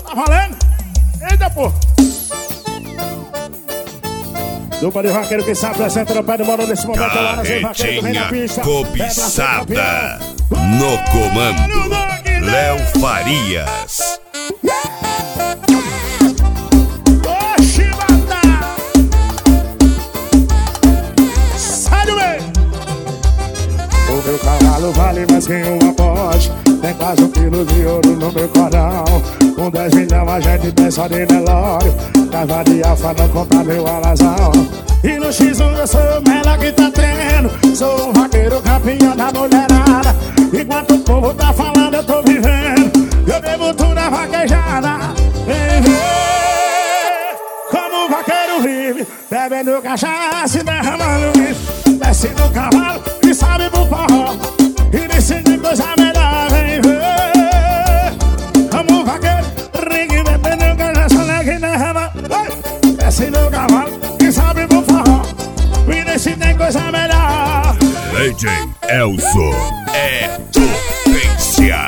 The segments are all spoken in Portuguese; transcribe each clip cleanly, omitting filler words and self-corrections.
Tá valendo? Eita, pô. Dupla de vaqueiro que sabe presente no pé do mano nesse momento. Carretinha cobiçada. No comando, Léo Farias. Oxi, mata! Sai do meio! O meu cavalo vale mais que uma Porsche. Tem quase 1 quilo de ouro no meu cordão. Com 10 milhões a gente pensa de Nelório. Casa de alfa não compra meu alazão. E no X1 eu sou o melhor que tá tendo. Sou um vaqueiro campeão da mulherada. Enquanto o povo tá falando eu tô vivendo. Eu devo tudo a vaquejada. Vem ver como o vaqueiro vive. Bebendo cachaça e derramando isso. Desce no cavalo e sabe pro forró. E decide coisa melhor. Vem ver como o vaqueiro ringue. Bebendo cachaça e derrama. Desce no cavalo e sabe pro forró. E decide coisa melhor. DJ Elzo é potência.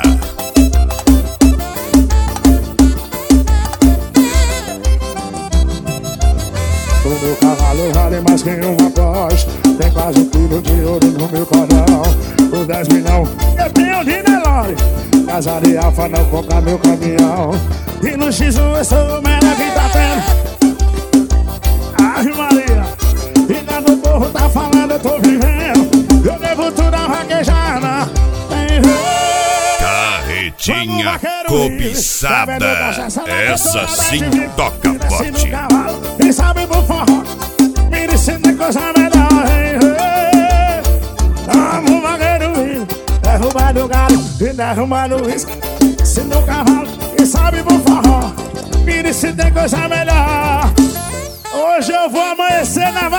O meu cavalo vale mais que uma Porsche. Tem quase 1 quilo de ouro no meu cordão. Por 10 milhões eu tenho de Nelore. Casa de alfa não compra meu caminhão. E no X1 eu sou o melhor que tá tendo. Ave Maria. E quando o povo tá falando eu tô vivendo. Eu devo tudo a vaquejada. Vem ver Carretinha cobiçada. Essa sim toca forte. E sabe pro forró. Me disse tem coisa melhor. Vamos vaqueiro vivo. Derrubado o galo e derrubado o risco. Se no cavalo e sabe pro forró. Me disse tem coisa melhor. Hoje eu vou amanhecer na